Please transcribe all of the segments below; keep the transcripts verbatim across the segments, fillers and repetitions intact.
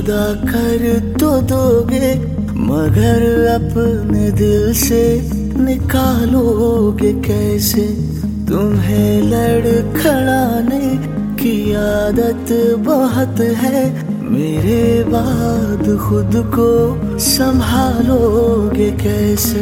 जुदा कर तो दोगे, मगर अपने दिल से निकालोगे कैसे? तुम्हें लड़खड़ाने की आदत बहुत है, मेरे बाद खुद को संभालोगे कैसे?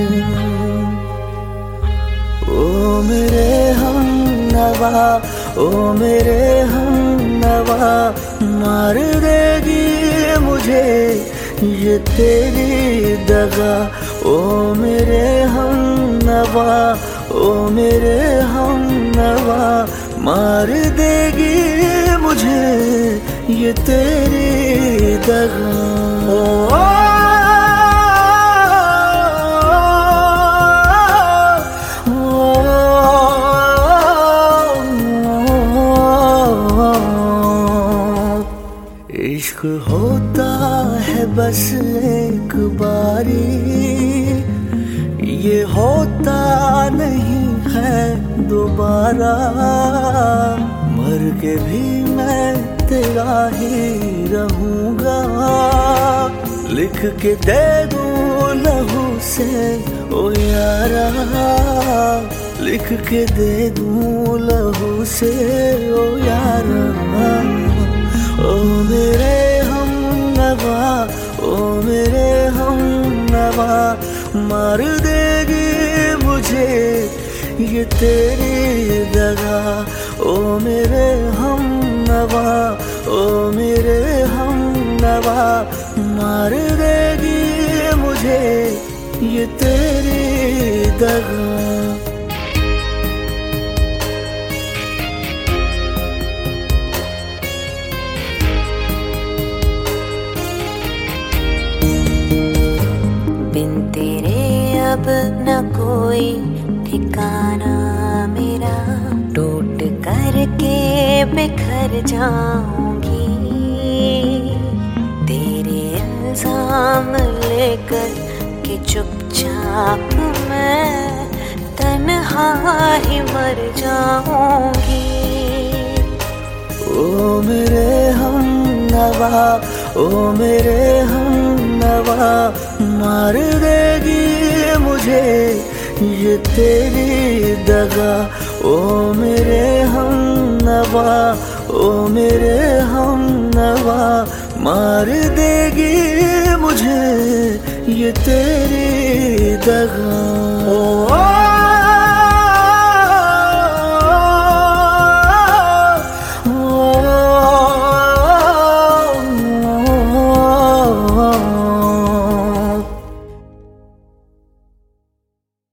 ओ मेरे हमनवा, ओ मेरे हमनवा, मार देगी मुझे ये तेरी दगा। ओ मेरे हमनवा, ओ मेरे हमनवा, मार देगी मुझे ये तेरी दगा। ओ इश्क होता है बस एक बारी, ये होता नहीं है दोबारा। मर के भी मैं तेरा ही रहूंगा, लिख के दे दूं लहू से ओ यारा, लिख के दे दूं लहू से ओ यारा। ओ मेरे हमनवा, ओ मेरे हमनवा, मार देगी मुझे ये तेरी दगा। ओ मेरे हमनवा, ओ मेरे हमनवा, मार देगी मुझे ये तेरी दगा। अब न कोई ठिकाना मेरा, टूट करके बिखर जाऊंगी। तेरे इल्जाम लेकर के चुपचाप मैं तन्हा ही मर जाऊंगी। ओ मेरे हमनवा, ओ मेरे हमनवा, मार देगी मुझे ये तेरी दगा। ओ मेरे हमनवा, ओ मेरे हमनवा, मार देगी मुझे ये तेरी दगा। ओ